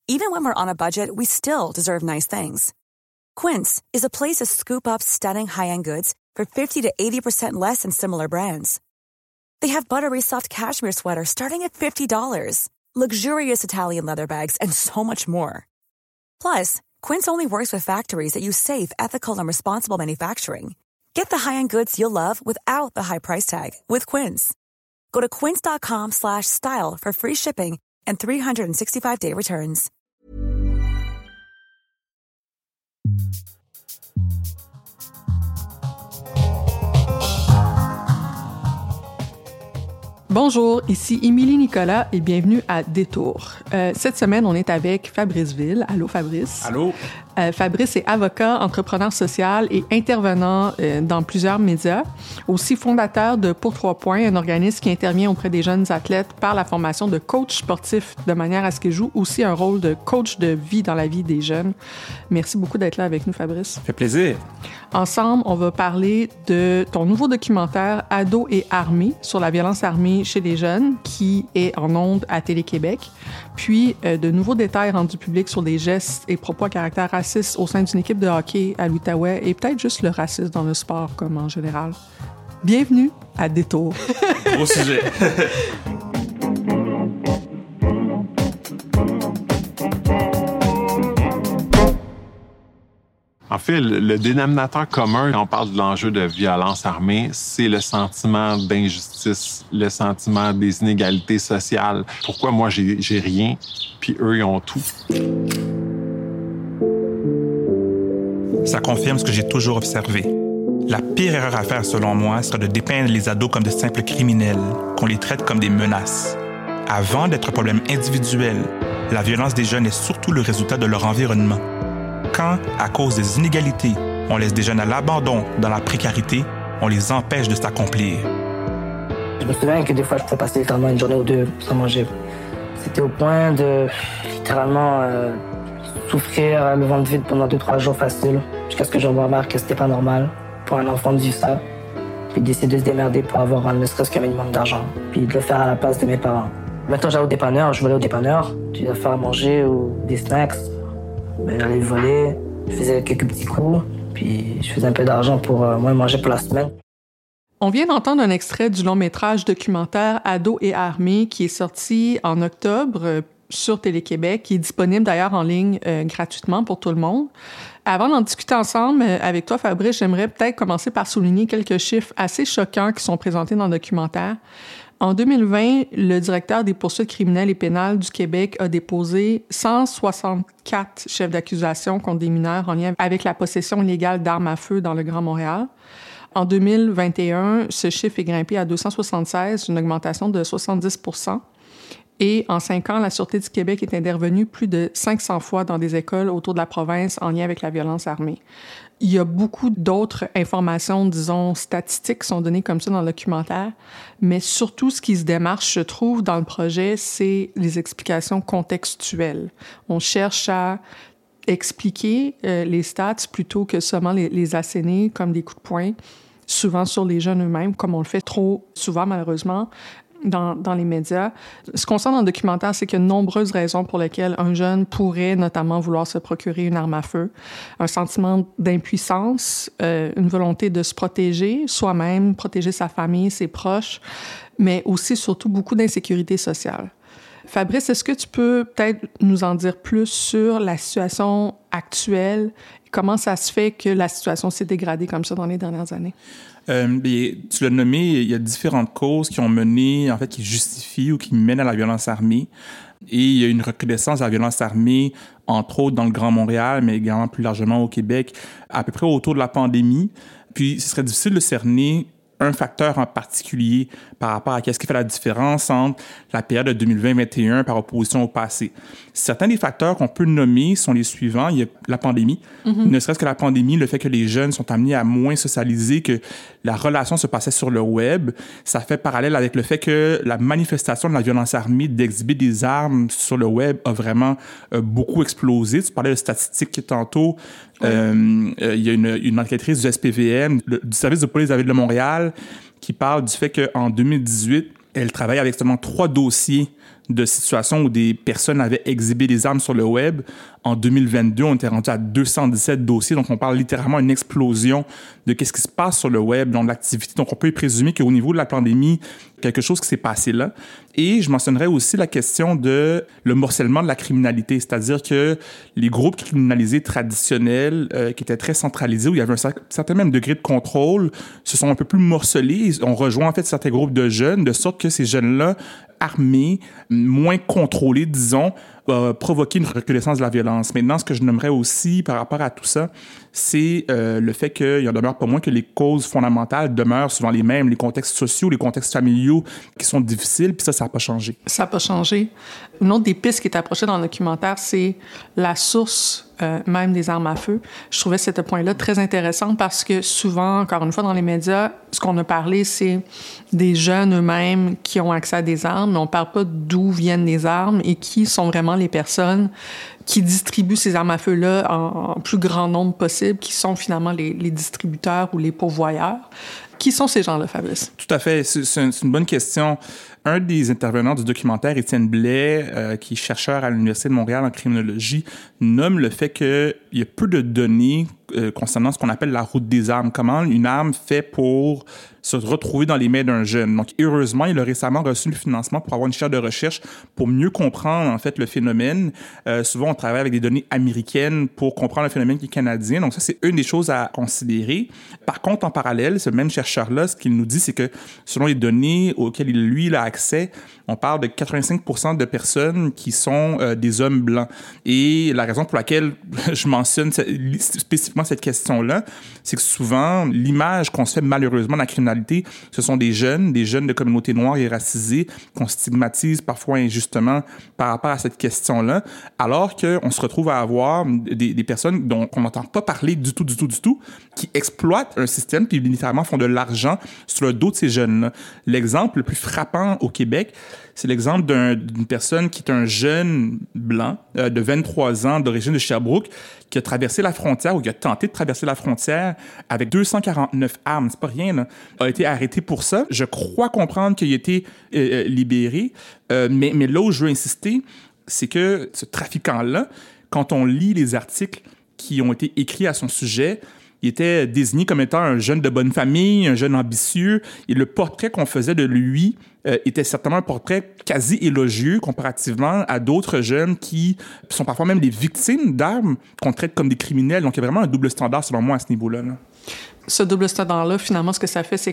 Even when we're on a budget, we still deserve nice things. Quince is a place to scoop up stunning high-end goods for 50 to 80% less than similar brands. They have buttery soft cashmere sweaters starting at $50, luxurious Italian leather bags, and so much more. Plus, Quince only works with factories that use safe, ethical, and responsible manufacturing. Get the high-end goods you'll love without the high price tag with Quince. Go to quince.com/style for free shipping and 365-day returns. Bonjour, ici Émilie Nicolas et bienvenue à Détour. Cette semaine, on est avec Fabrice Ville. Allô, Fabrice. Allô. Fabrice est avocat, entrepreneur social et intervenant dans plusieurs médias. Aussi fondateur de Pour 3 points, un organisme qui intervient auprès des jeunes athlètes par la formation de coach sportif de manière à ce qu'ils jouent aussi un rôle de coach de vie dans la vie des jeunes. Merci beaucoup d'être là avec nous, Fabrice. Ça fait plaisir. Ensemble, on va parler de ton nouveau documentaire « Ados et armés » sur la violence armée chez les jeunes, qui est en ondes à Télé-Québec, puis de nouveaux détails rendus publics sur des gestes et propos à caractère raciste au sein d'une équipe de hockey à l'Outaouais et peut-être juste le racisme dans le sport comme en général. Bienvenue à Détour. Gros sujet. En fait, le dénominateur commun quand on parle de l'enjeu de violence armée, c'est le sentiment d'injustice, le sentiment des inégalités sociales. Pourquoi moi, j'ai rien, puis eux, ils ont tout? Ça confirme ce que j'ai toujours observé. La pire erreur à faire, selon moi, serait de dépeindre les ados comme de simples criminels, qu'on les traite comme des menaces. Avant d'être un problème individuel, la violence des jeunes est surtout le résultat de leur environnement. Quand, à cause des inégalités, on laisse des jeunes à l'abandon, dans la précarité, on les empêche de s'accomplir. Je me souviens que des fois, je pouvais passer littéralement une journée ou deux sans manger. C'était au point de, littéralement, souffrir le ventre vide pendant 2-3 jours facile, jusqu'à ce que je remarque que c'était pas normal pour un enfant de vivre ça, puis d'essayer de se démerder pour avoir ne serait-ce qu'un minimum d'argent, puis de le faire à la place de mes parents. Maintenant, j'allais au dépanneur, je volais au dépanneur, tu dois faire à manger ou des snacks. Ben, j'allais voler, je faisais quelques petits coups, puis je faisais un peu d'argent pour moi manger pour la semaine. On vient d'entendre un extrait du long-métrage documentaire « Ados et armés » qui est sorti en octobre sur Télé-Québec, qui est disponible d'ailleurs en ligne gratuitement pour tout le monde. Avant d'en discuter ensemble avec toi, Fabrice, j'aimerais peut-être commencer par souligner quelques chiffres assez choquants qui sont présentés dans le documentaire. En 2020, le directeur des poursuites criminelles et pénales du Québec a déposé 164 chefs d'accusation contre des mineurs en lien avec la possession illégale d'armes à feu dans le Grand Montréal. En 2021, ce chiffre est grimpé à 276, une augmentation de 70 %. Et en 5 ans, la Sûreté du Québec est intervenue plus de 500 fois dans des écoles autour de la province en lien avec la violence armée. Il y a beaucoup d'autres informations, disons, statistiques qui sont données comme ça dans le documentaire, mais surtout, ce qui se démarche, je trouve, dans le projet, c'est les explications contextuelles. On cherche à expliquer les stats plutôt que seulement les asséner comme des coups de poing, souvent sur les jeunes eux-mêmes, comme on le fait trop souvent, malheureusement, dans les médias. Ce qu'on sent dans le documentaire, c'est qu'il y a de nombreuses raisons pour lesquelles un jeune pourrait notamment vouloir se procurer une arme à feu. Un sentiment d'impuissance, une volonté de se protéger soi-même, protéger sa famille, ses proches, mais aussi, surtout, beaucoup d'insécurité sociale. Fabrice, est-ce que tu peux peut-être nous en dire plus sur la situation actuelle? Comment ça se fait que la situation s'est dégradée comme ça dans les dernières années? Tu l'as nommé, il y a différentes causes qui ont mené, en fait, qui justifient ou qui mènent à la violence armée. Et il y a une recrudescence de la violence armée, entre autres dans le Grand Montréal, mais également plus largement au Québec, à peu près autour de la pandémie. Puis, ce serait difficile de cerner un facteur en particulier par rapport à qu'est-ce qui fait la différence entre la période de 2020-2021 par opposition au passé. Certains des facteurs qu'on peut nommer sont les suivants. Il y a la pandémie. Ne serait-ce que la pandémie, le fait que les jeunes sont amenés à moins socialiser, que la relation se passait sur le web, ça fait parallèle avec le fait que la manifestation de la violence armée, d'exhiber des armes sur le web, a vraiment beaucoup explosé. Tu parlais de statistiques tantôt. Oui. Il y a une enquêtrice du SPVM, du service de police de la Ville de Montréal, qui parle du fait qu'en 2018, elle travaille avec seulement 3 dossiers de situations où des personnes avaient exhibé des armes sur le web. En 2022, on était rendu à 217 dossiers. Donc, on parle littéralement d'une explosion de qu'est-ce qui se passe sur le web, dans l'activité. Donc, on peut présumer qu'au niveau de la pandémie, quelque chose qui s'est passé là. Et je mentionnerais aussi la question de le morcellement de la criminalité, c'est-à-dire que les groupes criminalisés traditionnels qui étaient très centralisés, où il y avait un certain même degré de contrôle, se sont un peu plus morcelés. On rejoint en fait certains groupes de jeunes, de sorte que ces jeunes-là, armés, moins contrôlés, disons, provoquer une recrudescence de la violence. Maintenant, ce que je nommerais aussi par rapport à tout ça, c'est le fait qu'il en demeure pas moins que les causes fondamentales demeurent souvent les mêmes, les contextes sociaux, les contextes familiaux qui sont difficiles, puis ça n'a pas changé. Ça n'a pas changé. Une autre des pistes qui est approchée dans le documentaire, c'est la source même des armes à feu. Je trouvais ce point-là très intéressant parce que souvent, encore une fois, dans les médias, ce qu'on a parlé, c'est des jeunes eux-mêmes qui ont accès à des armes, mais on ne parle pas d'où viennent les armes et qui sont vraiment les personnes qui distribuent ces armes à feu-là en plus grand nombre possible, qui sont finalement les distributeurs ou les pourvoyeurs. Qui sont ces gens-là, Fabrice? Tout à fait. C'est une bonne question. Un des intervenants du documentaire, Étienne Blais, qui est chercheur à l'Université de Montréal en criminologie, nomme le fait qu'il y a peu de données concernant ce qu'on appelle la route des armes. Comment une arme fait pour se retrouver dans les mains d'un jeune. Donc, heureusement, il a récemment reçu le financement pour avoir une chaire de recherche pour mieux comprendre, en fait, le phénomène. Souvent, on travaille avec des données américaines pour comprendre le phénomène qui est canadien. Donc, ça, c'est une des choses à considérer. Par contre, en parallèle, ce même chercheur-là, ce qu'il nous dit, c'est que selon les données auxquelles lui, il a accès, on parle de 85% de personnes qui sont des hommes blancs. Et la raison pour laquelle je mentionne spécifiquement cette question-là, c'est que souvent, l'image qu'on se fait malheureusement de la criminalité, ce sont des jeunes de communautés noires et racisées qu'on stigmatise parfois injustement par rapport à cette question-là, alors qu'on se retrouve à avoir des personnes dont on n'entend pas parler du tout, qui exploitent un système puis littéralement font de l'argent sur le dos de ces jeunes-là. L'exemple le plus frappant au Québec, c'est l'exemple d'une personne qui est un jeune blanc de 23 ans d'origine de Sherbrooke qui a traversé la frontière ou qui a tenté de traverser la frontière avec 249 armes. C'est pas rien, là. A été arrêté pour ça. Je crois comprendre qu'il a été libéré. Mais là où je veux insister, c'est que ce trafiquant-là, quand on lit les articles qui ont été écrits à son sujet, il était désigné comme étant un jeune de bonne famille, un jeune ambitieux. Et le portrait qu'on faisait de lui était certainement un portrait quasi élogieux comparativement à d'autres jeunes qui sont parfois même des victimes d'armes qu'on traite comme des criminels. Donc, il y a vraiment un double standard, selon moi, à ce niveau-là. Ce double standard-là, finalement, ce que ça fait, c'est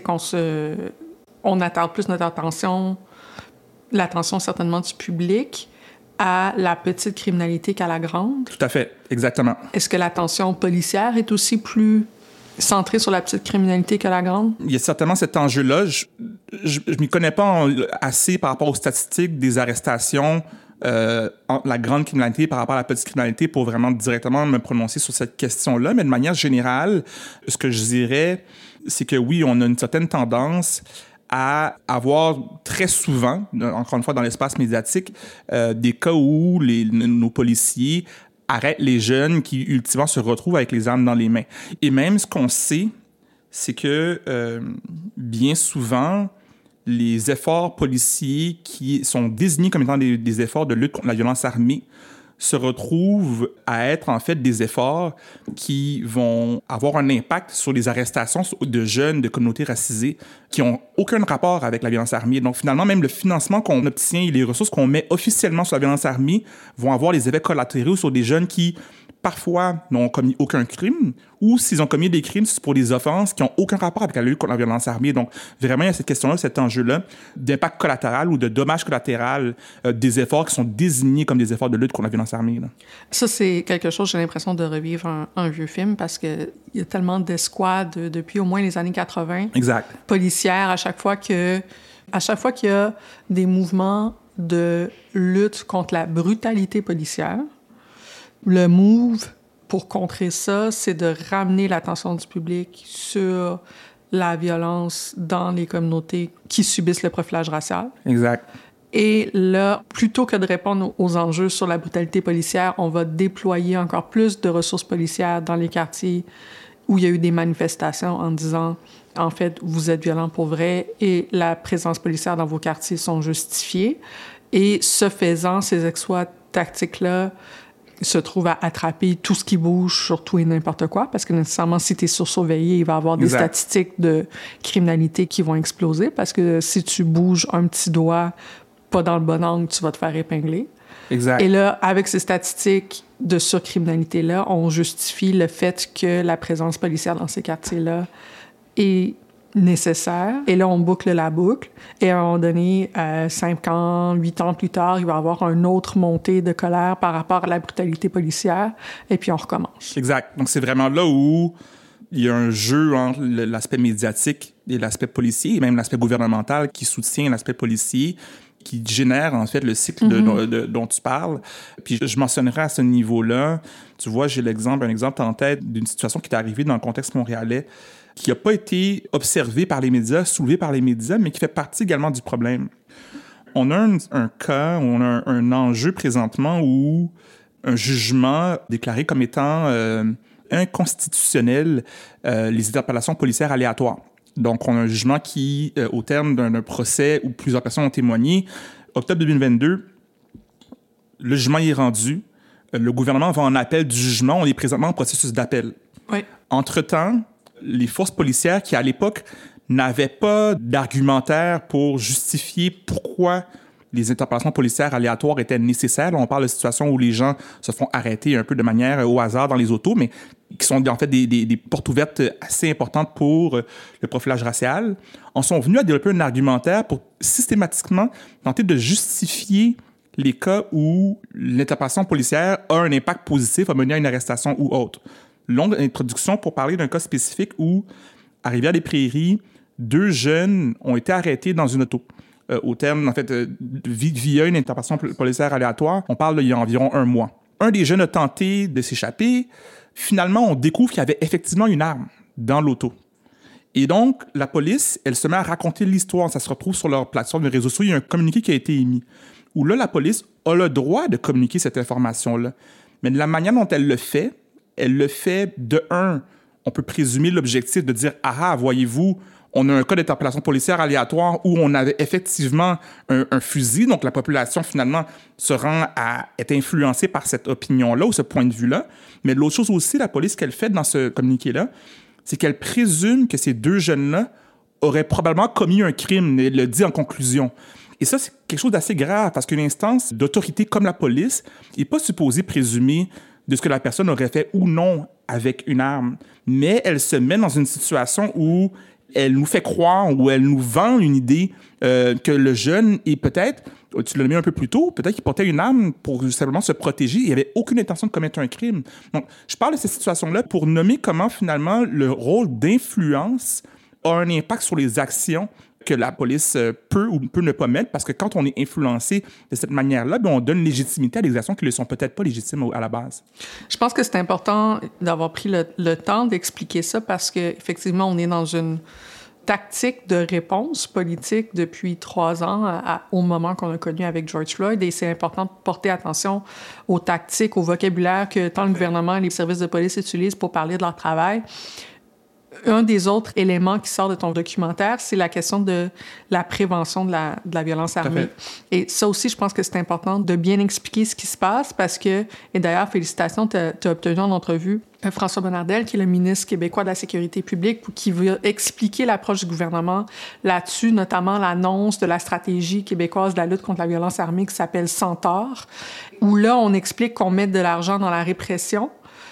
qu'on attarde plus notre attention, l'attention certainement du public, à la petite criminalité qu'à la grande. Tout à fait, exactement. Est-ce que l'attention policière est aussi plus centrée sur la petite criminalité que la grande? Il y a certainement cet enjeu-là. Je m'y connais pas assez par rapport aux statistiques des arrestations entre la grande criminalité par rapport à la petite criminalité pour vraiment directement me prononcer sur cette question-là. Mais de manière générale, ce que je dirais, c'est que oui, on a une certaine tendance à avoir très souvent, encore une fois dans l'espace médiatique, des cas où nos policiers arrêtent les jeunes qui, ultimement, se retrouvent avec les armes dans les mains. Et même ce qu'on sait, c'est que bien souvent, les efforts policiers qui sont désignés comme étant des efforts de lutte contre la violence armée se retrouvent à être en fait des efforts qui vont avoir un impact sur les arrestations de jeunes de communautés racisées qui n'ont aucun rapport avec la violence armée. Donc finalement, même le financement qu'on obtient et les ressources qu'on met officiellement sur la violence armée vont avoir des effets collatéraux sur des jeunes qui parfois n'ont commis aucun crime, ou s'ils ont commis des crimes, c'est pour des offenses qui n'ont aucun rapport avec la lutte contre la violence armée. Donc, vraiment, il y a cette question-là, cet enjeu-là d'impact collatéral ou de dommage collatéral des efforts qui sont désignés comme des efforts de lutte contre la violence armée. Là. Ça, c'est quelque chose, j'ai l'impression de revivre un vieux film parce qu'il y a tellement d'escouades depuis au moins les années 80. Exact. Policières, à chaque fois qu'il y a des mouvements de lutte contre la brutalité policière, le move pour contrer ça, c'est de ramener l'attention du public sur la violence dans les communautés qui subissent le profilage racial. Exact. Et là, plutôt que de répondre aux enjeux sur la brutalité policière, on va déployer encore plus de ressources policières dans les quartiers où il y a eu des manifestations en disant, en fait, vous êtes violents pour vrai et la présence policière dans vos quartiers sont justifiées. Et ce faisant, ces exploits tactiques-là se trouvent à attraper tout ce qui bouge sur tout et n'importe quoi, parce que nécessairement, si tu es surveillé, il va y avoir des statistiques de criminalité qui vont exploser, parce que si tu bouges un petit doigt pas dans le bon angle, tu vas te faire épingler. Exact. Et là, avec ces statistiques de surcriminalité-là, on justifie le fait que la présence policière dans ces quartiers-là est nécessaire. Et là, on boucle la boucle. Et à un moment donné, 5 ans, 8 ans plus tard, il va y avoir une autre montée de colère par rapport à la brutalité policière. Et puis, on recommence. Exact. Donc, c'est vraiment là où il y a un jeu entre l'aspect médiatique et l'aspect policier, et même l'aspect gouvernemental qui soutient l'aspect policier, qui génère, en fait, le cycle dont tu parles. Puis, je mentionnerai à ce niveau-là, tu vois, j'ai un exemple en tête d'une situation qui est arrivée dans le contexte montréalais, qui n'a pas été observé par les médias, soulevé par les médias, mais qui fait partie également du problème. On a un cas, on a un enjeu présentement où un jugement déclaré comme étant inconstitutionnel les interpellations policières aléatoires. Donc, on a un jugement qui, au terme d'un procès où plusieurs personnes ont témoigné, octobre 2022, le jugement est rendu. Le gouvernement va en appel du jugement. On est présentement en processus d'appel. Oui. Entre-temps, les forces policières qui, à l'époque, n'avaient pas d'argumentaire pour justifier pourquoi les interpellations policières aléatoires étaient nécessaires. Là, on parle de situations où les gens se font arrêter un peu de manière au hasard dans les autos, mais qui sont en fait des portes ouvertes assez importantes pour le profilage racial. En sont venus à développer un argumentaire pour systématiquement tenter de justifier les cas où l'interpellation policière a un impact positif, a mené à une arrestation ou autre. Longue introduction pour parler d'un cas spécifique où, à Rivière-des-Prairies, 2 jeunes ont été arrêtés dans une auto. Au terme, en fait, via une interpellation policière aléatoire, on parle il y a environ 1 mois. Un des jeunes a tenté de s'échapper. Finalement, on découvre qu'il y avait effectivement une arme dans l'auto. Et donc, la police, elle se met à raconter l'histoire. Ça se retrouve sur leur plateforme de réseaux sociaux. Il y a un communiqué qui a été émis où là, la police a le droit de communiquer cette information-là. Mais de la manière dont elle le fait de un, on peut présumer l'objectif de dire « Ah, voyez-vous, on a un cas d'interpellation policière aléatoire où on avait effectivement un fusil. » Donc, la population, finalement, se rend à être influencée par cette opinion-là ou ce point de vue-là. Mais l'autre chose aussi, la police, qu'elle fait dans ce communiqué-là, c'est qu'elle présume que ces 2 jeunes-là auraient probablement commis un crime. Elle le dit en conclusion. Et ça, c'est quelque chose d'assez grave parce qu'une instance d'autorité comme la police n'est pas supposée présumer de ce que la personne aurait fait ou non avec une arme. Mais elle se met dans une situation où elle nous fait croire ou elle nous vend une idée que le jeune est peut-être, tu l'as mis un peu plus tôt, peut-être qu'il portait une arme pour simplement se protéger. Il n'avait aucune intention de commettre un crime. Donc, je parle de cette situation-là pour nommer comment, finalement, le rôle d'influence a un impact sur les actions que la police peut ou peut ne pas mettre, parce que quand on est influencé de cette manière-là, on donne légitimité à des actions qui ne sont peut-être pas légitimes à la base. Je pense que c'est important d'avoir pris le temps d'expliquer ça, parce qu'effectivement, on est dans une tactique de réponse politique depuis 3 ans au moment qu'on a connu avec George Floyd, et c'est important de porter attention aux tactiques, au vocabulaire que tant le gouvernement et les services de police utilisent pour parler de leur travail. Un des autres éléments qui sort de ton documentaire, c'est la question de la prévention de la violence armée. Et ça aussi, je pense que c'est important de bien expliquer ce qui se passe parce que, et d'ailleurs, félicitations, tu as obtenu en entrevue François Bonnardel, qui est le ministre québécois de la Sécurité publique, qui veut expliquer l'approche du gouvernement là-dessus, notamment l'annonce de la stratégie québécoise de la lutte contre la violence armée qui s'appelle Centaure, où là, on explique qu'on met de l'argent dans la répression,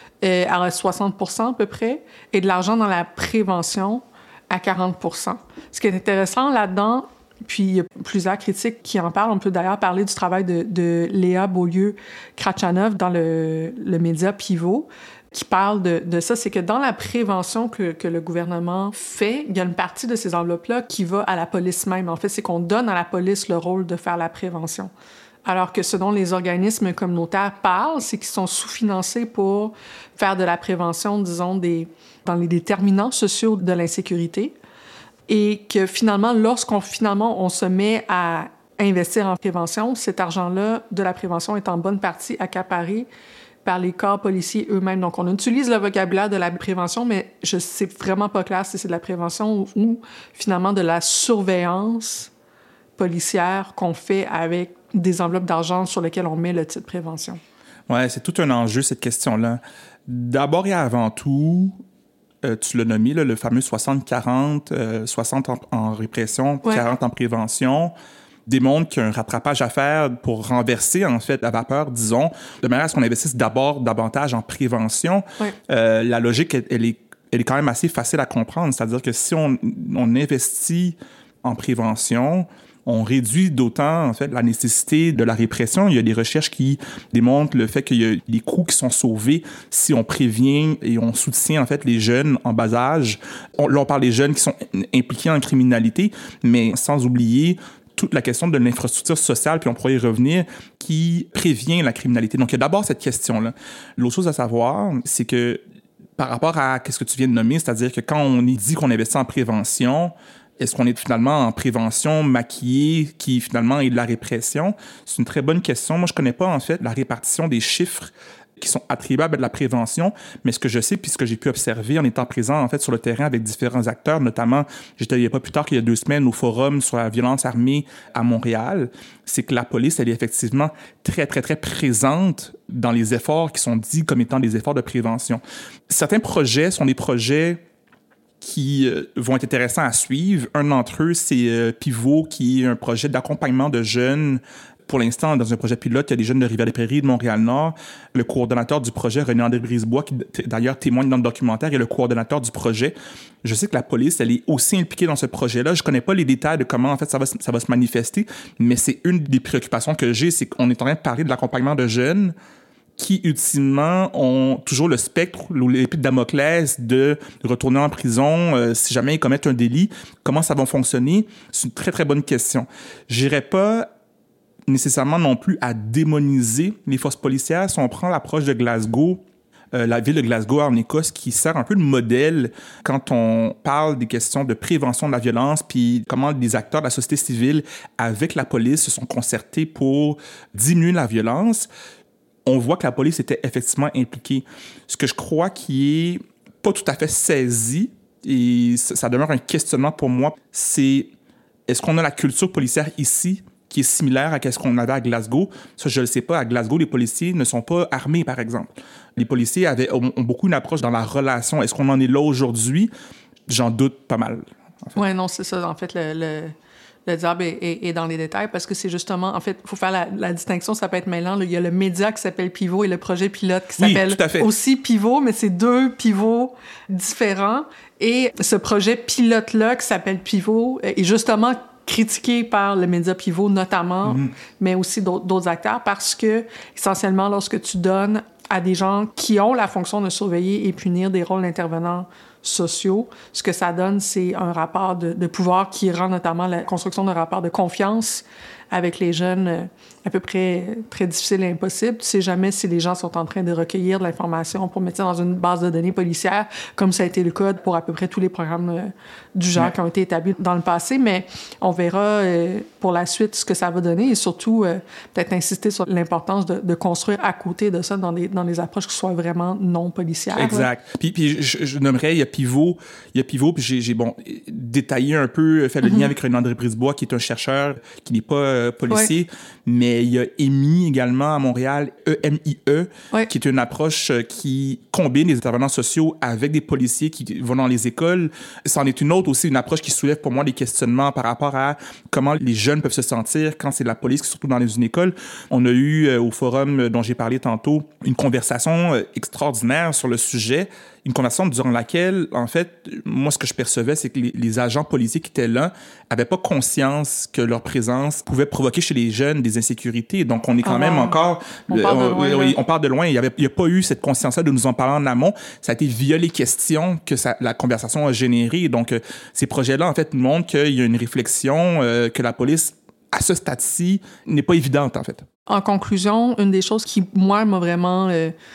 à 60% à peu près, et de l'argent dans la prévention à 40%. Ce qui est intéressant là-dedans, puis il y a plusieurs critiques qui en parlent. On peut d'ailleurs parler du travail de Léa Beaulieu-Krachanov dans le média Pivot, qui parle de ça. C'est que dans la prévention que le gouvernement fait, il y a une partie de ces enveloppes-là qui va à la police même. En fait, c'est qu'on donne à la police le rôle de faire la prévention. Alors que ce dont les organismes communautaires parlent, c'est qu'ils sont sous-financés pour faire de la prévention, disons, dans les déterminants sociaux de l'insécurité. Et que finalement, lorsqu'on se met à investir en prévention, cet argent-là de la prévention est en bonne partie accaparé par les corps policiers eux-mêmes. Donc, on utilise le vocabulaire de la prévention, mais c'est vraiment pas clair si c'est de la prévention ou finalement de la surveillance policière qu'on fait avec des enveloppes d'argent sur lesquelles on met le titre prévention? Oui, c'est tout un enjeu, cette question-là. D'abord et avant tout, tu l'as nommé, là, le fameux 60-40, 60 en répression, 40 en prévention, démontre qu'il y a un rattrapage à faire pour renverser, en fait, la vapeur, disons, de manière à ce qu'on investisse d'abord davantage en prévention. La logique, elle est quand même assez facile à comprendre. C'est-à-dire que si on investit en prévention, on réduit d'autant, en fait, la nécessité de la répression. Il y a des recherches qui démontrent le fait qu'il y a des coûts qui sont sauvés si on prévient et on soutient, en fait, les jeunes en bas âge. Là, on parle des jeunes qui sont impliqués en criminalité, mais sans oublier toute la question de l'infrastructure sociale, puis on pourrait y revenir, qui prévient la criminalité. Donc, il y a d'abord cette question-là. L'autre chose à savoir, c'est que par rapport à ce que tu viens de nommer, c'est-à-dire que quand on dit qu'on investit en prévention, est-ce qu'on est finalement en prévention maquillée qui finalement est de la répression? C'est une très bonne question. Moi, je connais pas en fait la répartition des chiffres qui sont attribuables à de la prévention, mais ce que je sais, puis ce que j'ai pu observer en étant présent en fait sur le terrain avec différents acteurs, notamment, j'étais il y a pas plus tard qu'il y a 2 semaines au forum sur la violence armée à Montréal, c'est que la police, elle est effectivement très, très, très présente dans les efforts qui sont dits comme étant des efforts de prévention. Certains projets sont des projets qui vont être intéressants à suivre. Un d'entre eux, c'est Pivot, qui est un projet d'accompagnement de jeunes. Pour l'instant, dans un projet pilote, il y a des jeunes de Rivière-des-Prairies, de Montréal-Nord. Le coordonnateur du projet, René-André Brisebois, qui d'ailleurs témoigne dans le documentaire, est le coordonnateur du projet. Je sais que la police, elle est aussi impliquée dans ce projet-là. Je connais pas les détails de comment, en fait, ça va se manifester, mais c'est une des préoccupations que j'ai, c'est qu'on est en train de parler de l'accompagnement de jeunes qui, ultimement, ont toujours le spectre ou l'épée de Damoclès de retourner en prison si jamais ils commettent un délit. Comment ça va fonctionner? C'est une très, très bonne question. J'irais pas nécessairement non plus à démoniser les forces policières. Si on prend l'approche de Glasgow, la ville de Glasgow en Écosse, qui sert un peu de modèle quand on parle des questions de prévention de la violence, puis comment les acteurs de la société civile avec la police se sont concertés pour diminuer la violence, on voit que la police était effectivement impliquée. Ce que je crois qui est pas tout à fait saisi, et ça demeure un questionnement pour moi, c'est est-ce qu'on a la culture policière ici qui est similaire à ce qu'on avait à Glasgow? Ça, je ne le sais pas. À Glasgow, les policiers ne sont pas armés, par exemple. Les policiers ont beaucoup une approche dans la relation. Est-ce qu'on en est là aujourd'hui? J'en doute pas mal. En fait. Oui, non, c'est ça. En fait, le diable est dans les détails parce que c'est justement... En fait, il faut faire la distinction, ça peut être mêlant. Là, il y a le média qui s'appelle Pivot et le projet pilote qui s'appelle aussi Pivot, mais c'est 2 pivots différents. Et ce projet pilote-là qui s'appelle Pivot est justement critiqué par le média Pivot notamment, mais aussi d'autres acteurs, parce que, essentiellement, lorsque tu donnes à des gens qui ont la fonction de surveiller et punir des rôles d'intervenants sociaux, ce que ça donne, c'est un rapport de pouvoir qui rend notamment la construction d'un rapport de confiance avec les jeunes à peu près très difficile et impossible. Tu sais jamais si les gens sont en train de recueillir de l'information pour mettre ça dans une base de données policière, comme ça a été le cas pour à peu près tous les programmes du genre qui ont été établis dans le passé, mais on verra pour la suite ce que ça va donner et surtout peut-être insister sur l'importance de construire à côté de ça dans des approches qui soient vraiment non policières. Exact. Puis je nommerais, il y a Pivot, puis j'ai détaillé un peu, fait le lien avec René-André Brisebois, qui est un chercheur qui n'est pas policier, mais il y a EMI également à Montréal, EMIE, qui est une approche qui combine les intervenants sociaux avec des policiers qui vont dans les écoles. C'en est une autre aussi, une approche qui soulève pour moi des questionnements par rapport à comment les jeunes peuvent se sentir quand c'est de la police, surtout dans une école. On a eu au forum dont j'ai parlé tantôt une conversation extraordinaire sur le sujet. Une conversation durant laquelle, en fait, moi, ce que je percevais, c'est que les agents policiers qui étaient là n'avaient pas conscience que leur présence pouvait provoquer chez les jeunes des insécurités. Donc, on est quand même encore... On part de loin. Il n'y a pas eu cette conscience-là de nous en parler en amont. Ça a été via les questions que la conversation a généré. Donc, ces projets-là, en fait, nous montrent qu'il y a une réflexion que la police, à ce stade-ci, n'est pas évidente, en fait. En conclusion, une des choses qui, moi, m'a vraiment...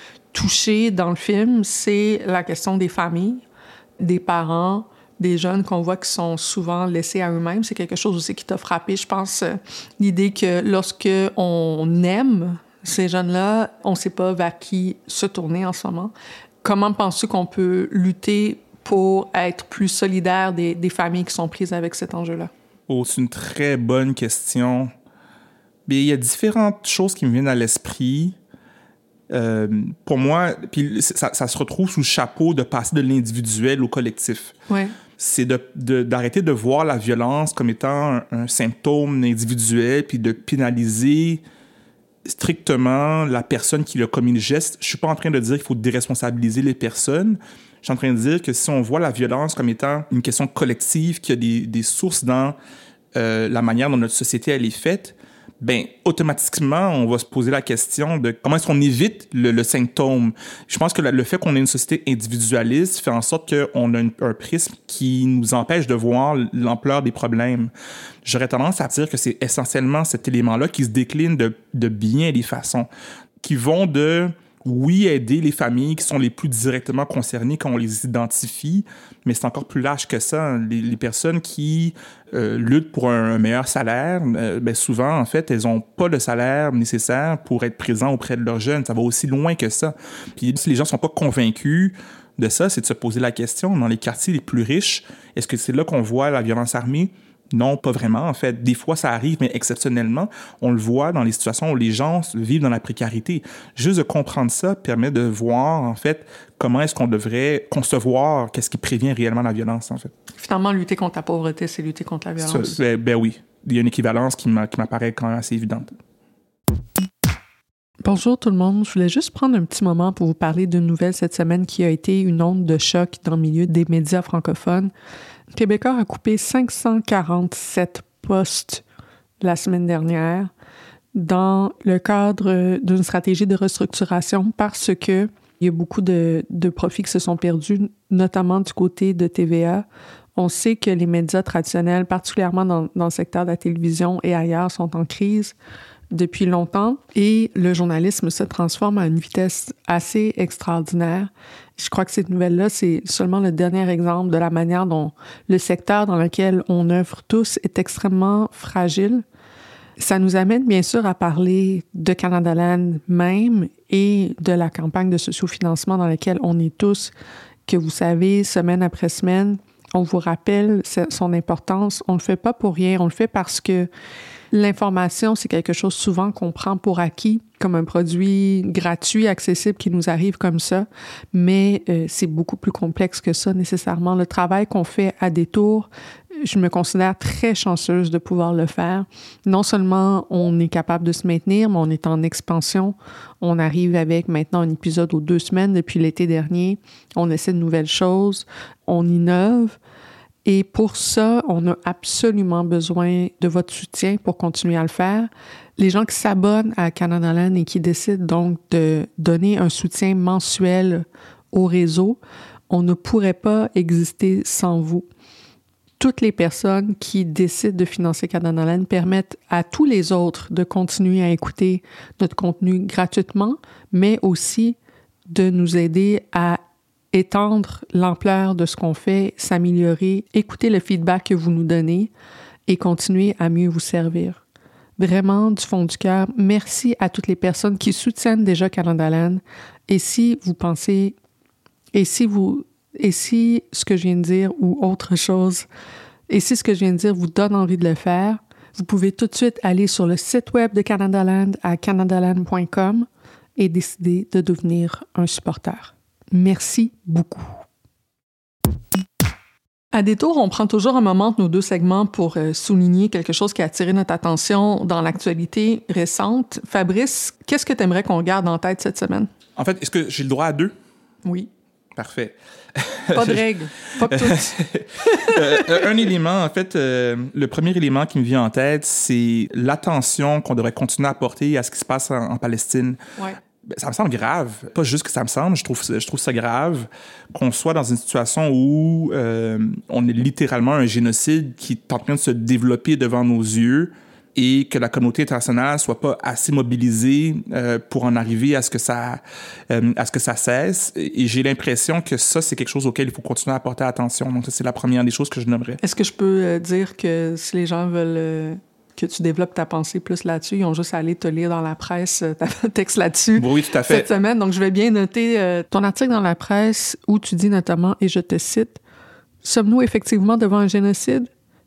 touché dans le film, c'est la question des familles, des parents, des jeunes qu'on voit qui sont souvent laissés à eux-mêmes. C'est quelque chose aussi qui t'a frappé, je pense, l'idée que lorsque on aime ces jeunes-là, on ne sait pas vers qui se tourner en ce moment. Comment penses-tu qu'on peut lutter pour être plus solidaire des familles qui sont prises avec cet enjeu-là? Oh, c'est une très bonne question. Mais il y a différentes choses qui me viennent à l'esprit. Pour moi, puis ça se retrouve sous le chapeau de passer de l'individuel au collectif. Ouais. C'est d'arrêter de voir la violence comme étant un symptôme individuel, puis de pénaliser strictement la personne qui a commis le geste. Je suis pas en train de dire qu'il faut déresponsabiliser les personnes. Je suis en train de dire que si on voit la violence comme étant une question collective, qui a des sources dans la manière dont notre société elle est faite, ben automatiquement, on va se poser la question de comment est-ce qu'on évite le symptôme. Je pense que le fait qu'on ait une société individualiste fait en sorte qu'on a un prisme qui nous empêche de voir l'ampleur des problèmes. J'aurais tendance à dire que c'est essentiellement cet élément-là qui se décline de bien des façons, qui vont de... Oui, aider les familles qui sont les plus directement concernées quand on les identifie, mais c'est encore plus large que ça. Les personnes qui luttent pour un meilleur salaire, ben souvent, en fait, elles n'ont pas le salaire nécessaire pour être présents auprès de leurs jeunes. Ça va aussi loin que ça. Puis si les gens ne sont pas convaincus de ça, c'est de se poser la question, dans les quartiers les plus riches, est-ce que c'est là qu'on voit la violence armée? Non, pas vraiment. En fait, des fois, ça arrive, mais exceptionnellement, on le voit dans les situations où les gens vivent dans la précarité. Juste de comprendre ça permet de voir, en fait, comment est-ce qu'on devrait concevoir qu'est-ce qui prévient réellement la violence, en fait. Finalement, lutter contre la pauvreté, c'est lutter contre la violence. Ça, ben oui. Il y a une équivalence qui m'apparaît quand même assez évidente. Bonjour tout le monde. Je voulais juste prendre un petit moment pour vous parler d'une nouvelle cette semaine qui a été une onde de choc dans le milieu des médias francophones. Québécois a coupé 547 postes la semaine dernière dans le cadre d'une stratégie de restructuration parce que il y a beaucoup de profits qui se sont perdus, notamment du côté de TVA. On sait que les médias traditionnels, particulièrement dans le secteur de la télévision et ailleurs, sont en crise depuis longtemps et le journalisme se transforme à une vitesse assez extraordinaire. Je crois que cette nouvelle-là, c'est seulement le dernier exemple de la manière dont le secteur dans lequel on œuvre tous est extrêmement fragile. Ça nous amène bien sûr à parler de Canadaland même et de la campagne de sociofinancement dans laquelle on est tous, que vous savez, semaine après semaine, on vous rappelle son importance. On ne le fait pas pour rien, on le fait parce que l'information, c'est quelque chose souvent qu'on prend pour acquis, comme un produit gratuit, accessible, qui nous arrive comme ça, mais c'est beaucoup plus complexe que ça, nécessairement. Le travail qu'on fait à détour, je me considère très chanceuse de pouvoir le faire. Non seulement on est capable de se maintenir, mais on est en expansion. On arrive avec maintenant un épisode aux 2 semaines depuis l'été dernier. On essaie de nouvelles choses, on innove. Et pour ça, on a absolument besoin de votre soutien pour continuer à le faire. Les gens qui s'abonnent à Canadaland et qui décident donc de donner un soutien mensuel au réseau, on ne pourrait pas exister sans vous. Toutes les personnes qui décident de financer Canadaland permettent à tous les autres de continuer à écouter notre contenu gratuitement, mais aussi de nous aider à étendre l'ampleur de ce qu'on fait, s'améliorer, écouter le feedback que vous nous donnez et continuer à mieux vous servir. Vraiment, du fond du cœur, merci à toutes les personnes qui soutiennent déjà Canadaland. Et si vous pensez, et si ce que je viens de dire ou autre chose, et si ce que je viens de dire vous donne envie de le faire, vous pouvez tout de suite aller sur le site web de Canadaland à canadaland.com et décider de devenir un supporter. Merci beaucoup. À Détour, on prend toujours un moment de nos 2 segments pour souligner quelque chose qui a attiré notre attention dans l'actualité récente. Fabrice, qu'est-ce que tu aimerais qu'on garde en tête cette semaine? En fait, est-ce que j'ai le droit à 2? Oui. Parfait. Pas de règles, pas que toutes. Un élément, en fait, le premier élément qui me vient en tête, c'est l'attention qu'on devrait continuer à porter à ce qui se passe en Palestine. Ouais. Ça me semble grave. Pas juste que ça me semble, je trouve ça grave qu'on soit dans une situation où on est littéralement un génocide qui est en train de se développer devant nos yeux et que la communauté internationale soit pas assez mobilisée pour en arriver à ce que ça cesse. Et j'ai l'impression que ça, c'est quelque chose auquel il faut continuer à porter attention. Donc ça, c'est la première des choses que je nommerais. Est-ce que je peux dire que si les gens veulent que tu développes ta pensée plus là-dessus, ils ont juste à aller te lire dans la presse ta texte là-dessus. Oui, tout à fait. Cette semaine. Donc, je vais bien noter ton article dans la presse où tu dis notamment, et je te cite, « Sommes-nous effectivement devant un génocide?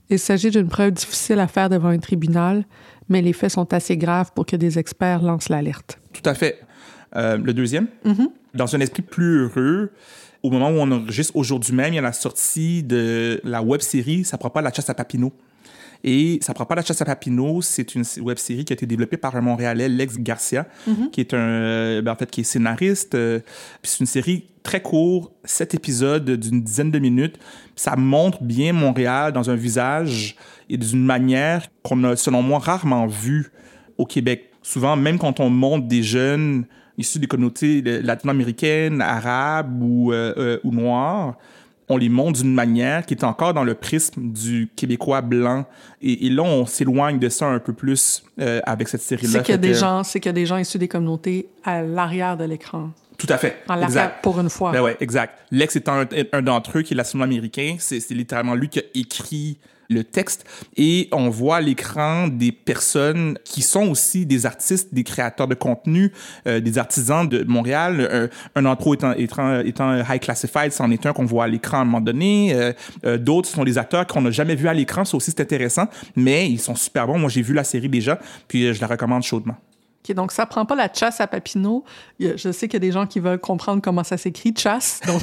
Il s'agit d'une preuve difficile à faire devant un tribunal, mais les faits sont assez graves pour que des experts lancent l'alerte. Tout à fait. Le deuxième, dans un esprit plus heureux, au moment où on enregistre aujourd'hui même, il y a la sortie de la web-série « Ça prend pas la chasse à Papineau ». Et « Ça prend pas la chasse à Papineau », c'est une web-série qui a été développée par un Montréalais, Lex Garcia, qui est qui est scénariste. Puis c'est une série très courte, 7 épisodes d'une dizaine de minutes. Ça montre bien Montréal dans un visage et d'une manière qu'on a, selon moi, rarement vue au Québec. Souvent, même quand on montre des jeunes issus des communautés latino-américaines, arabes ou noires, on les montre d'une manière qui est encore dans le prisme du Québécois blanc. Et là, on s'éloigne de ça un peu plus avec cette série-là. C'est qu'il y a des gens issus des communautés à l'arrière de l'écran. Tout à fait. Exact. Pour une fois. Ben ouais, exact. Lex étant un d'entre eux qui est latino-américain, c'est littéralement lui qui a écrit le texte. Et on voit à l'écran des personnes qui sont aussi des artistes, des créateurs de contenu, des artisans de Montréal. Un d'entre eux étant High Classified, c'en est un qu'on voit à l'écran à un moment donné. D'autres sont des acteurs qu'on n'a jamais vus à l'écran. Ça aussi, c'est intéressant. Mais ils sont super bons. Moi, j'ai vu la série déjà, puis je la recommande chaudement. OK, donc ça prend pas la chasse à Papineau. Je sais qu'il y a des gens qui veulent comprendre comment ça s'écrit, chasse. Donc,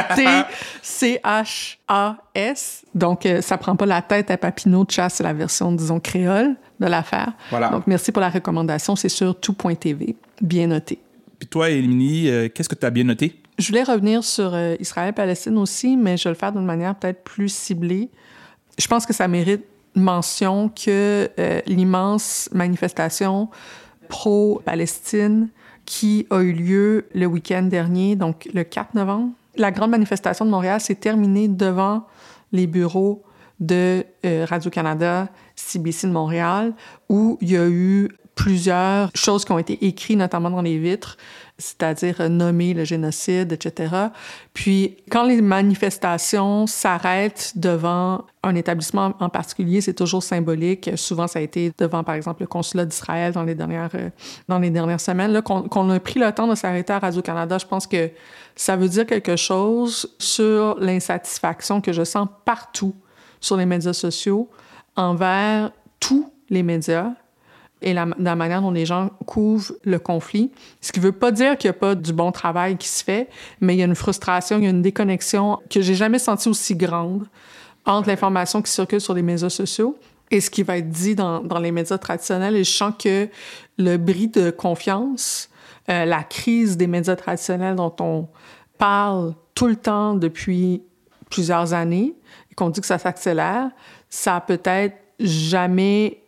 T-C-H-A-S. Donc, ça prend pas la tête à Papineau. Chasse, c'est la version, disons, créole de l'affaire. Voilà. Donc, merci pour la recommandation. C'est sur tout.tv. Bien noté. Puis toi, Émilie, qu'est-ce que tu as bien noté? Je voulais revenir sur Israël-Palestine aussi, mais je vais le faire d'une manière peut-être plus ciblée. Je pense que ça mérite mention que l'immense manifestation pro-Palestine qui a eu lieu le week-end dernier, donc le 4 novembre. La grande manifestation de Montréal s'est terminée devant les bureaux de Radio-Canada, CBC de Montréal, où il y a eu plusieurs choses qui ont été écrites, notamment dans les vitres, c'est-à-dire nommer le génocide, etc. Puis, quand les manifestations s'arrêtent devant un établissement en particulier, c'est toujours symbolique. Souvent, ça a été devant, par exemple, le consulat d'Israël dans les dernières semaines. Là, qu'on a pris le temps de s'arrêter à Radio-Canada, je pense que ça veut dire quelque chose sur l'insatisfaction que je sens partout sur les médias sociaux envers tous les médias et la manière dont les gens couvrent le conflit. Ce qui ne veut pas dire qu'il n'y a pas du bon travail qui se fait, mais il y a une frustration, il y a une déconnexion que j'ai jamais sentie aussi grande entre l'information qui circule sur les médias sociaux et ce qui va être dit dans les médias traditionnels. Et je sens que le bris de confiance, la crise des médias traditionnels dont on parle tout le temps depuis plusieurs années et qu'on dit que ça s'accélère, ça a peut-être jamais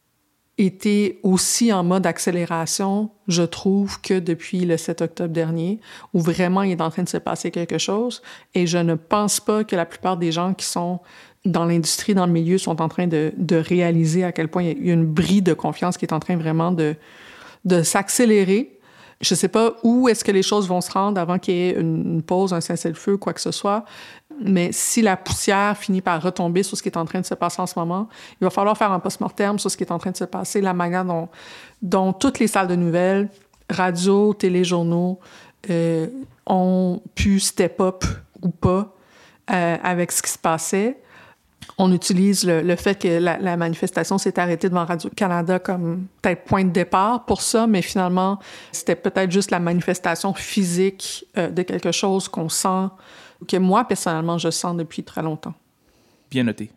été aussi en mode accélération, je trouve, que depuis le 7 octobre dernier, où vraiment il est en train de se passer quelque chose. Et je ne pense pas que la plupart des gens qui sont dans l'industrie, dans le milieu, sont en train de réaliser à quel point il y a une bris de confiance qui est en train vraiment de s'accélérer. Je ne sais pas où est-ce que les choses vont se rendre avant qu'il y ait une pause, un cessez-le-feu, quoi que ce soit. Mais si la poussière finit par retomber sur ce qui est en train de se passer en ce moment, il va falloir faire un post-mortem sur ce qui est en train de se passer, la manière dont toutes les salles de nouvelles, radio, téléjournaux, ont pu step up ou pas avec ce qui se passait. On utilise le fait que la manifestation s'est arrêtée devant Radio-Canada comme peut-être point de départ pour ça, mais finalement, c'était peut-être juste la manifestation physique de quelque chose qu'on sent, que moi, personnellement, je sens depuis très longtemps. Bien noté.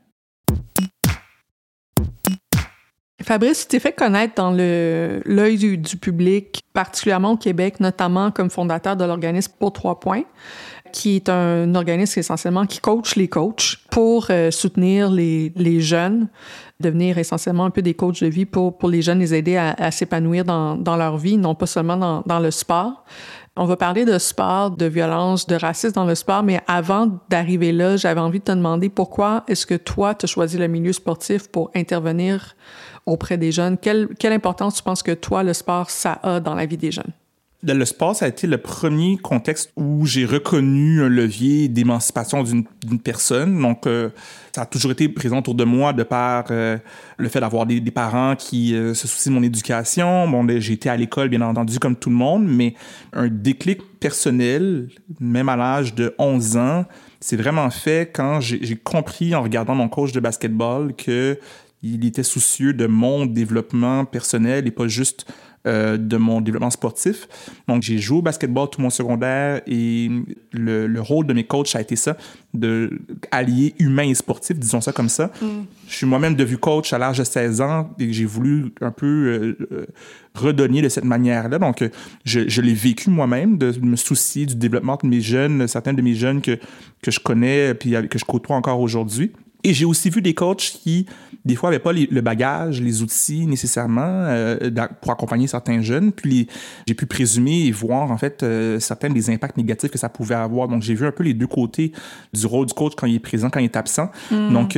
Fabrice, tu t'es fait connaître dans l'œil du public, particulièrement au Québec, notamment comme fondateur de l'organisme Pour 3 points, qui est un organisme essentiellement qui coach les coachs pour soutenir les jeunes, devenir essentiellement un peu des coachs de vie pour les jeunes, les aider à s'épanouir dans leur vie, non pas seulement dans le sport. On va parler de sport, de violence, de racisme dans le sport, mais avant d'arriver là, j'avais envie de te demander pourquoi est-ce que toi, tu as choisi le milieu sportif pour intervenir auprès des jeunes? Quelle importance tu penses que toi, le sport, ça a dans la vie des jeunes? Le sport, ça a été le premier contexte où j'ai reconnu un levier d'émancipation d'une personne. Donc, ça a toujours été présent autour de moi de par le fait d'avoir des parents qui se soucient de mon éducation. Bon, j'ai été à l'école, bien entendu, comme tout le monde, mais un déclic personnel, même à l'âge de 11 ans, c'est vraiment fait quand j'ai compris, en regardant mon coach de basketball, qu'il était soucieux de mon développement personnel et pas juste de mon développement sportif. Donc, j'ai joué au basketball tout mon secondaire et le rôle de mes coachs a été ça, de allier humain et sportif, disons ça comme ça. Je suis moi-même devenu coach à l'âge de 16 ans et j'ai voulu un peu redonner de cette manière-là. Donc, je l'ai vécu moi-même, de me soucier du développement de mes jeunes, certains de mes jeunes que je connais puis que je côtoie encore aujourd'hui. Et j'ai aussi vu des coachs qui, des fois, n'avaient pas le bagage, les outils nécessairement pour accompagner certains jeunes. Puis j'ai pu présumer et voir, en fait, certains des impacts négatifs que ça pouvait avoir. Donc, j'ai vu un peu les deux côtés du rôle du coach quand il est présent, quand il est absent. Donc,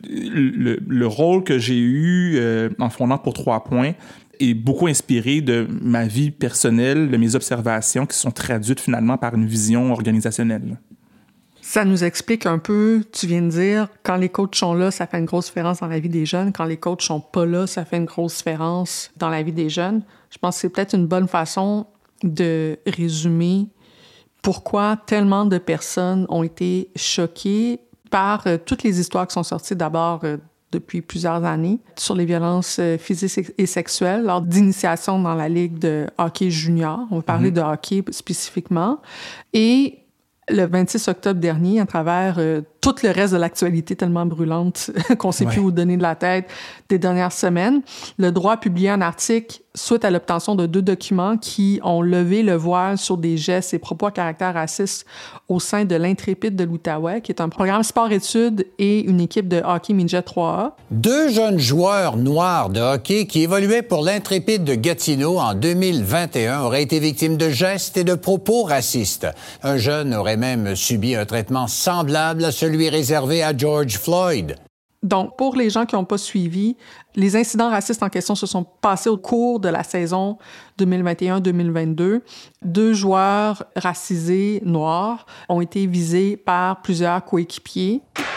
le rôle que j'ai eu en fondant pour 3 points est beaucoup inspiré de ma vie personnelle, de mes observations qui sont traduites finalement par une vision organisationnelle. Ça nous explique un peu, tu viens de dire, quand les coachs sont là, ça fait une grosse différence dans la vie des jeunes. Quand les coachs sont pas là, ça fait une grosse différence dans la vie des jeunes. Je pense que c'est peut-être une bonne façon de résumer pourquoi tellement de personnes ont été choquées par toutes les histoires qui sont sorties d'abord depuis plusieurs années sur les violences physiques et sexuelles lors d'initiation dans la Ligue de hockey junior. On va parler de hockey spécifiquement. Et le 26 octobre dernier, à travers tout le reste de l'actualité tellement brûlante qu'on ne sait plus où donner de la tête des dernières semaines, le droit a publié un article suite à l'obtention de 2 documents qui ont levé le voile sur des gestes et propos à caractère raciste au sein de l'Intrépide de l'Outaouais, qui est un programme sport-études et une équipe de hockey midget 3A. 2 jeunes joueurs noirs de hockey qui évoluaient pour l'Intrépide de Gatineau en 2021 auraient été victimes de gestes et de propos racistes. Un jeune aurait même subi un traitement semblable à celui réservé à George Floyd. Donc, pour les gens qui n'ont pas suivi, les incidents racistes en question se sont passés au cours de la saison 2021-2022. 2 joueurs racisés noirs ont été visés par plusieurs coéquipiers.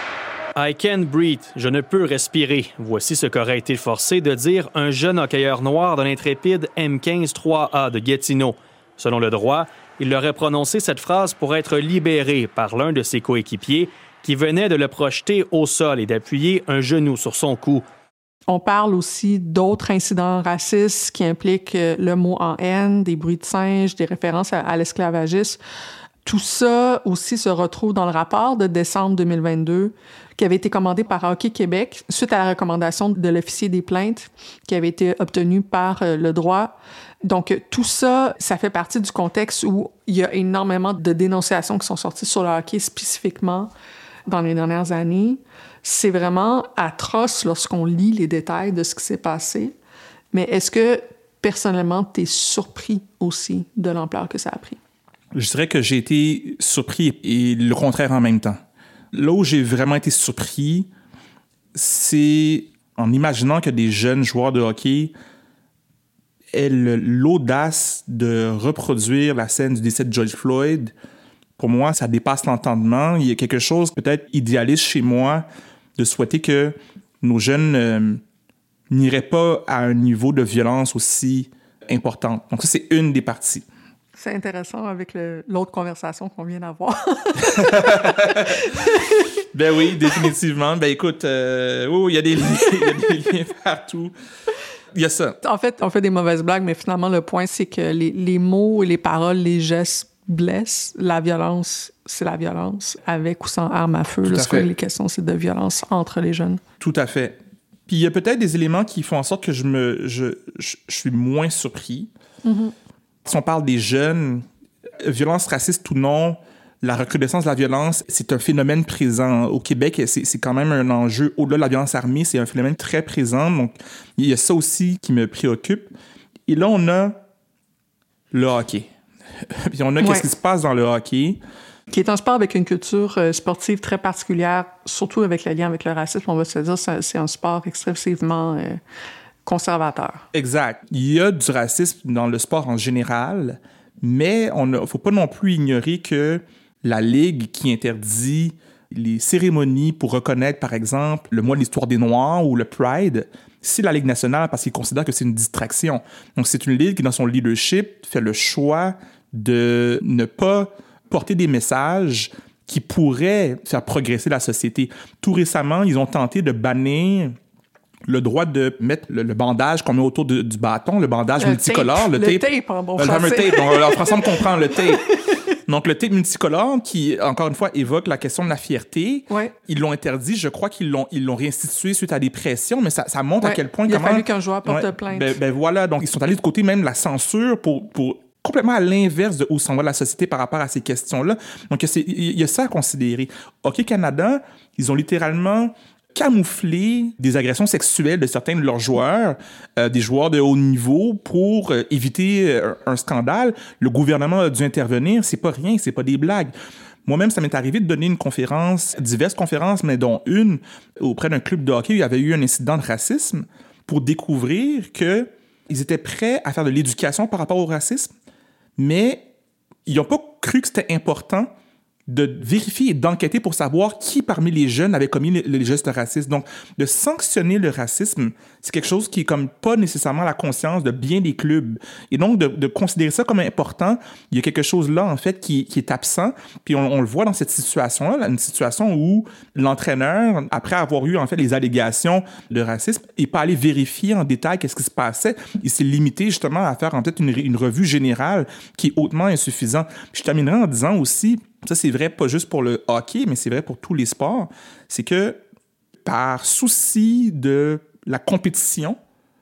I can't breathe, je ne peux respirer. Voici ce qu'aurait été forcé de dire un jeune hockeyeur noir de l'Intrépide M15 3A de Gatineau. Selon le droit, il aurait prononcé cette phrase pour être libéré par l'un de ses coéquipiers qui venait de le projeter au sol et d'appuyer un genou sur son cou. On parle aussi d'autres incidents racistes qui impliquent le mot en haine, des bruits de singe, des références à l'esclavagisme. Tout ça aussi se retrouve dans le rapport de décembre 2022 qui avait été commandé par Hockey Québec suite à la recommandation de l'officier des plaintes qui avait été obtenue par le droit. Donc, tout ça, ça fait partie du contexte où il y a énormément de dénonciations qui sont sorties sur le hockey spécifiquement dans les dernières années. C'est vraiment atroce lorsqu'on lit les détails de ce qui s'est passé. Mais est-ce que, personnellement, tu es surpris aussi de l'ampleur que ça a pris? Je dirais que j'ai été surpris et le contraire en même temps. Là où j'ai vraiment été surpris, c'est en imaginant que des jeunes joueurs de hockey aient l'audace de reproduire la scène du décès de George Floyd. Pour moi, ça dépasse l'entendement. Il y a quelque chose peut-être idéaliste chez moi de souhaiter que nos jeunes n'iraient pas à un niveau de violence aussi important. Donc ça, c'est une des parties. C'est intéressant avec l'autre conversation qu'on vient d'avoir. Ben oui, définitivement. Ben écoute, il y a des liens partout. Il y a ça. En fait, on fait des mauvaises blagues, mais finalement, le point, c'est que les mots et les paroles, les gestes blessent. La violence, c'est la violence, avec ou sans arme à feu. Là, ce que les questions, c'est de violence entre les jeunes. Tout à fait. Puis il y a peut-être des éléments qui font en sorte que je suis moins surpris. Mm-hmm. Si on parle des jeunes, violence raciste ou non, la recrudescence de la violence, c'est un phénomène présent au Québec. C'est quand même un enjeu au-delà de la violence armée. C'est un phénomène très présent. Donc, il y a ça aussi qui me préoccupe. Et là, on a le hockey. Puis on a qu'est-ce qui se passe dans le hockey. Qui est un sport avec une culture sportive très particulière, surtout avec le lien avec le racisme. On va se dire c'est un sport excessivement conservateur. Exact. Il y a du racisme dans le sport en général, Mais il ne faut pas non plus ignorer que la Ligue qui interdit les cérémonies pour reconnaître, par exemple, le mois de l'histoire des Noirs ou le Pride, c'est la Ligue nationale parce qu'ils considèrent que c'est une distraction. Donc, c'est une Ligue qui, dans son leadership, fait le choix de ne pas porter des messages qui pourraient faire progresser la société. Tout récemment, ils ont tenté de bannir le droit de mettre le bandage qu'on met autour du bâton, le bandage multicolore. Le tape en bon français. Le tape. Donc, en français, on comprend le tape. Donc, le tape multicolore qui, encore une fois, évoque la question de la fierté. Ouais. Ils l'ont interdit. Je crois qu'ils l'ont réinstitué suite à des pressions, mais ça montre à quel point... Il a fallu qu'un joueur porte plainte. Ben voilà. Donc, ils sont allés du côté même de la censure pour complètement à l'inverse de où s'en va la société par rapport à ces questions-là. Donc, il y a ça à considérer. Hockey Canada, ils ont littéralement camoufler des agressions sexuelles de certains de leurs joueurs, des joueurs de haut niveau, pour éviter un scandale. Le gouvernement a dû intervenir. C'est pas rien, c'est pas des blagues. Moi-même, ça m'est arrivé de donner diverses conférences, mais dont une auprès d'un club de hockey où il y avait eu un incident de racisme, pour découvrir qu'ils étaient prêts à faire de l'éducation par rapport au racisme, mais ils n'ont pas cru que c'était important de vérifier et d'enquêter pour savoir qui parmi les jeunes avait commis les gestes racistes. Donc, de sanctionner le racisme, c'est quelque chose qui est comme pas nécessairement la conscience de bien des clubs. Et donc, de considérer ça comme important, il y a quelque chose là, en fait, qui est absent. Puis on le voit dans cette situation-là, une situation où l'entraîneur, après avoir eu, en fait, les allégations de racisme, n'est pas allé vérifier en détail qu'est-ce qui se passait. Il s'est limité, justement, à faire, en fait, une revue générale qui est hautement insuffisante. Puis je terminerai en disant aussi, ça, c'est vrai pas juste pour le hockey, mais c'est vrai pour tous les sports, c'est que par souci de la compétition,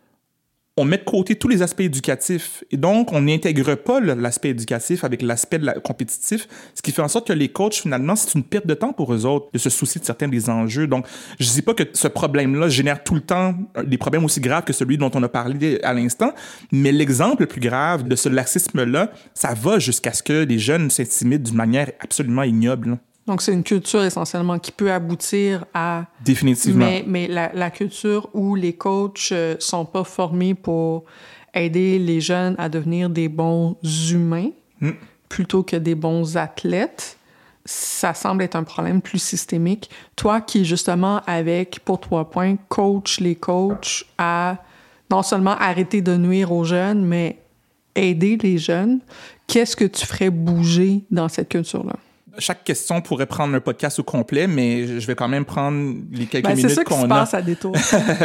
on met de côté tous les aspects éducatifs. Et donc, on n'intègre pas l'aspect éducatif avec l'aspect compétitif, ce qui fait en sorte que les coachs, finalement, c'est une perte de temps pour eux autres de se soucier de certains des enjeux. Donc, je ne dis pas que ce problème-là génère tout le temps des problèmes aussi graves que celui dont on a parlé à l'instant, mais l'exemple le plus grave de ce laxisme-là, ça va jusqu'à ce que les jeunes s'intimident d'une manière absolument ignoble. Donc, c'est une culture essentiellement qui peut aboutir à... Définitivement. Mais la culture où les coachs sont pas formés pour aider les jeunes à devenir des bons humains plutôt que des bons athlètes, ça semble être un problème plus systémique. Toi qui, justement, avec, pour 3 points, coach les coachs à non seulement arrêter de nuire aux jeunes, mais aider les jeunes, qu'est-ce que tu ferais bouger dans cette culture-là? Chaque question pourrait prendre un podcast au complet, mais je vais quand même prendre les quelques minutes qu'on a. C'est ça qui se passe à détour.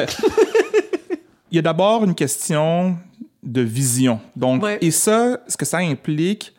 Il y a d'abord une question de vision. Donc, et ça, ce que ça implique,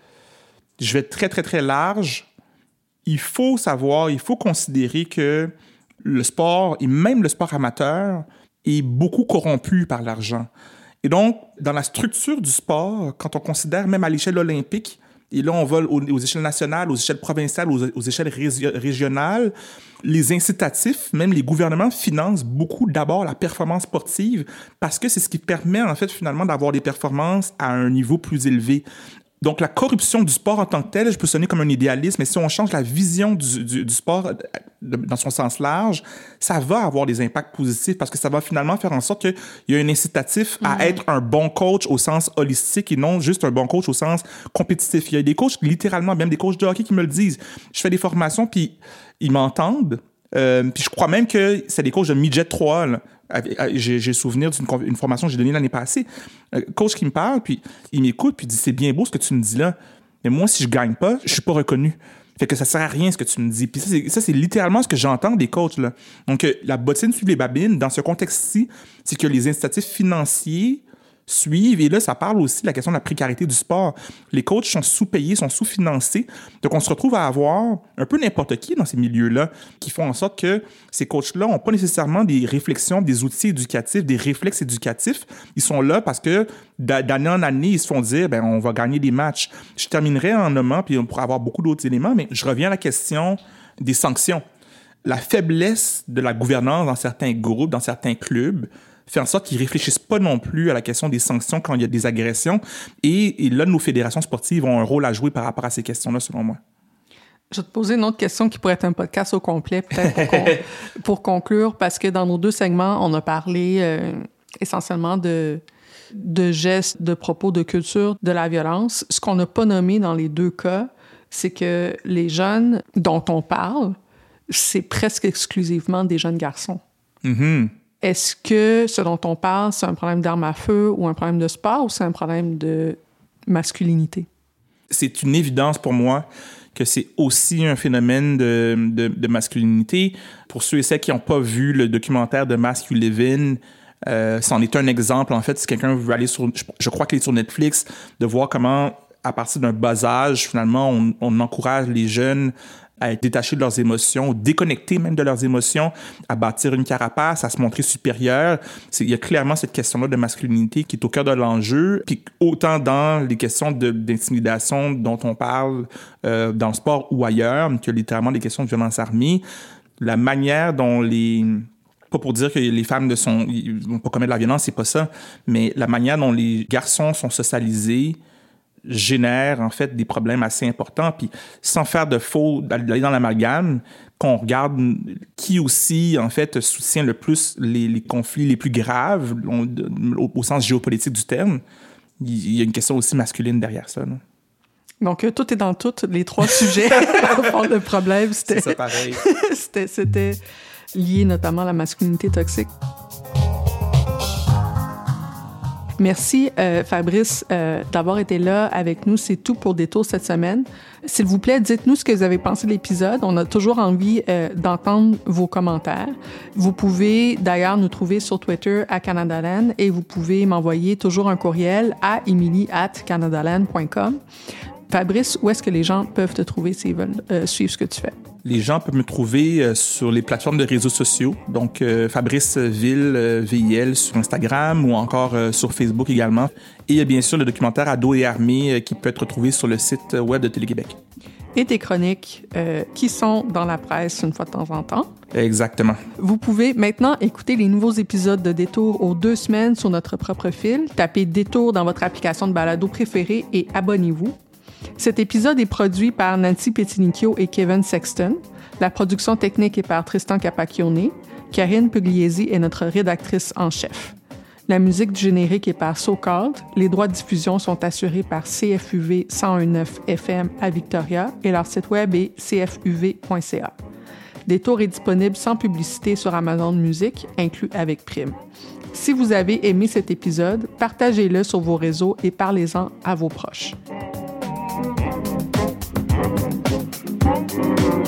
je vais être très, très, très large. Il faut considérer que le sport, et même le sport amateur, est beaucoup corrompu par l'argent. Et donc, dans la structure du sport, quand on considère même à l'échelle olympique, et là, on va aux échelles nationales, aux échelles provinciales, aux échelles régionales. Les incitatifs, même les gouvernements, financent beaucoup d'abord la performance sportive parce que c'est ce qui permet, en fait, finalement, d'avoir des performances à un niveau plus élevé. Donc, la corruption du sport en tant que tel, je peux sonner comme un idéaliste, mais si on change la vision du sport dans son sens large, ça va avoir des impacts positifs parce que ça va finalement faire en sorte qu'il y a un incitatif à être un bon coach au sens holistique et non juste un bon coach au sens compétitif. Il y a des coachs, littéralement, même des coachs de hockey qui me le disent. Je fais des formations, puis ils m'entendent. Puis je crois même que c'est des coachs de midget 3, là. J'ai souvenir d'une formation que j'ai donnée l'année passée. Coach qui me parle, puis il m'écoute, puis il dit « C'est bien beau ce que tu me dis là, mais moi, si je gagne pas, je suis pas reconnu. Fait que ça sert à rien ce que tu me dis. » Puis ça, c'est littéralement ce que j'entends des coachs, là. Donc, la bottine suit les babines. Dans ce contexte-ci, c'est que les incitatifs financiers suivent. Et là, ça parle aussi de la question de la précarité du sport. Les coachs sont sous-payés, sont sous-financés. Donc, on se retrouve à avoir un peu n'importe qui dans ces milieux-là qui font en sorte que ces coachs-là n'ont pas nécessairement des réflexions, des outils éducatifs, des réflexes éducatifs. Ils sont là parce que d'année en année, ils se font dire, on va gagner des matchs. Je terminerai en nommant, puis on pourra avoir beaucoup d'autres éléments, mais je reviens à la question des sanctions. La faiblesse de la gouvernance dans certains groupes, dans certains clubs, fait en sorte qu'ils ne réfléchissent pas non plus à la question des sanctions quand il y a des agressions. Et là, nos fédérations sportives ont un rôle à jouer par rapport à ces questions-là, selon moi. Je vais te poser une autre question qui pourrait être un podcast au complet, peut-être, pour conclure, parce que dans nos 2 segments, on a parlé essentiellement de de gestes, de propos, de culture, de la violence. Ce qu'on n'a pas nommé dans les deux cas, c'est que les jeunes dont on parle, c'est presque exclusivement des jeunes garçons. Mm-hmm. Est-ce que ce dont on parle, c'est un problème d'armes à feu ou un problème de sport ou c'est un problème de masculinité? C'est une évidence pour moi que c'est aussi un phénomène de masculinité. Pour ceux et celles qui n'ont pas vu le documentaire de Mask You Live In, c'en est un exemple, en fait, si quelqu'un veut aller sur... Je crois qu'il est sur Netflix, de voir comment, à partir d'un bas âge, finalement, on encourage les jeunes à être détachés de leurs émotions, déconnectés même de leurs émotions, à bâtir une carapace, à se montrer supérieur. Il y a clairement cette question-là de masculinité qui est au cœur de l'enjeu. Puis autant dans les questions d'intimidation dont on parle dans le sport ou ailleurs, que littéralement les questions de violence armée, la manière dont pas pour dire que les femmes ils vont pas commettre la violence, c'est pas ça, mais la manière dont les garçons sont socialisés génère en fait des problèmes assez importants. Puis sans faire de faux, d'aller dans l'amalgame, qu'on regarde qui aussi en fait soutient le plus les conflits les plus graves au sens géopolitique du terme, il y a une question aussi masculine derrière ça. Là. Donc, tout est dans tout, les trois sujets. Au fond, le problème, c'était... C'est ça, pareil. c'était lié notamment à la masculinité toxique. Merci, Fabrice, d'avoir été là avec nous. C'est tout pour Détour cette semaine. S'il vous plaît, dites-nous ce que vous avez pensé de l'épisode. On a toujours envie d'entendre vos commentaires. Vous pouvez d'ailleurs nous trouver sur Twitter à Canadaland et vous pouvez m'envoyer toujours un courriel à emily@canadaland.com. Fabrice, où est-ce que les gens peuvent te trouver s'ils veulent suivre ce que tu fais? Les gens peuvent me trouver sur les plateformes de réseaux sociaux, donc Fabrice Ville, VIL sur Instagram ou encore sur Facebook également. Et il y a bien sûr le documentaire Ados et armée qui peut être retrouvé sur le site web de Télé-Québec. Et tes chroniques qui sont dans la presse une fois de temps en temps. Exactement. Vous pouvez maintenant écouter les nouveaux épisodes de Détour aux 2 semaines sur notre propre fil. Tapez Détour dans votre application de balado préférée et abonnez-vous. Cet épisode est produit par Nancy Petinicchio et Kevin Sexton. La production technique est par Tristan Capacchione. Karine Pugliesi est notre rédactrice en chef. La musique du générique est par So Called. Les droits de diffusion sont assurés par CFUV 101.9 FM à Victoria et leur site web est cfuv.ca. Détour est disponible sans publicité sur Amazon Music, inclus avec prime. Si vous avez aimé cet épisode, partagez-le sur vos réseaux et parlez-en à vos proches.